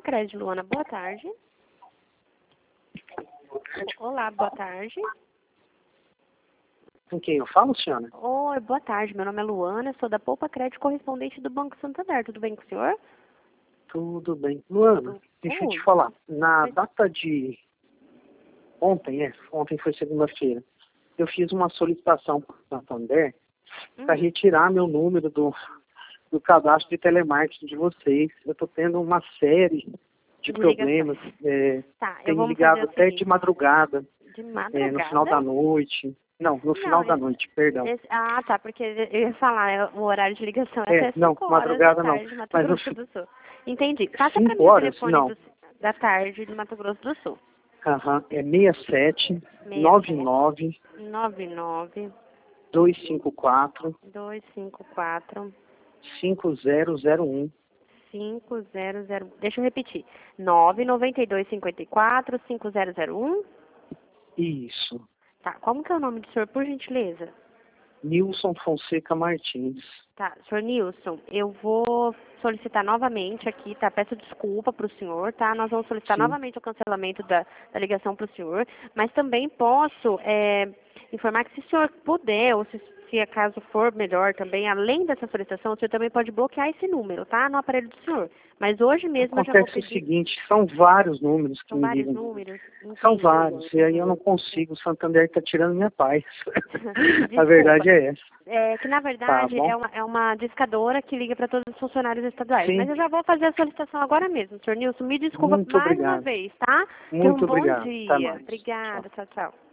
Crédito, Luana, boa tarde. Olá, boa tarde. Com quem eu falo, senhora? Oi, boa tarde. Meu nome é Luana, sou da Poupa Crédito, correspondente do Banco Santander. Tudo bem com o senhor? Tudo bem. Luana, deixa eu te falar. Na data de ontem foi segunda-feira, eu fiz uma solicitação para o Santander para retirar meu número do cadastro de telemarketing de vocês. Eu estou tendo uma série de problemas. Tenho ligado até de madrugada. De madrugada? No final da noite. Não, no final da noite, perdão. Tá, porque eu ia falar, o horário de ligação é até 5 horas madrugada da tarde, não. de Mato Mas Grosso do Sul. Entendi. Passa para mim o telefone da tarde de Mato Grosso do Sul. É 67 99 254 5001. 500. Deixa eu repetir. 99254 5001. Isso. Tá. Como que é o nome do senhor, por gentileza? Nilson Fonseca Martins. Tá, senhor Nilson, eu vou solicitar novamente aqui, tá? Peço desculpa para o senhor, tá? Nós vamos solicitar novamente o cancelamento da ligação para o senhor, mas também posso informar que se o senhor puder, ou se acaso for melhor também, além dessa solicitação, o senhor também pode bloquear esse número, tá? No aparelho do senhor. Mas hoje mesmo eu já vou pedir... Acontece o seguinte, são vários números que São me vários ligam. números? São vários, e aí eu não consigo, o Santander está tirando minha paz. A verdade é essa. Que na verdade é uma discadora que liga para todos os funcionários estaduais. Sim. Mas eu já vou fazer a solicitação agora mesmo, senhor Nilson. Me desculpa mais uma vez, tá? Muito Tenha um bom obrigado. dia. Obrigada, tchau, tchau.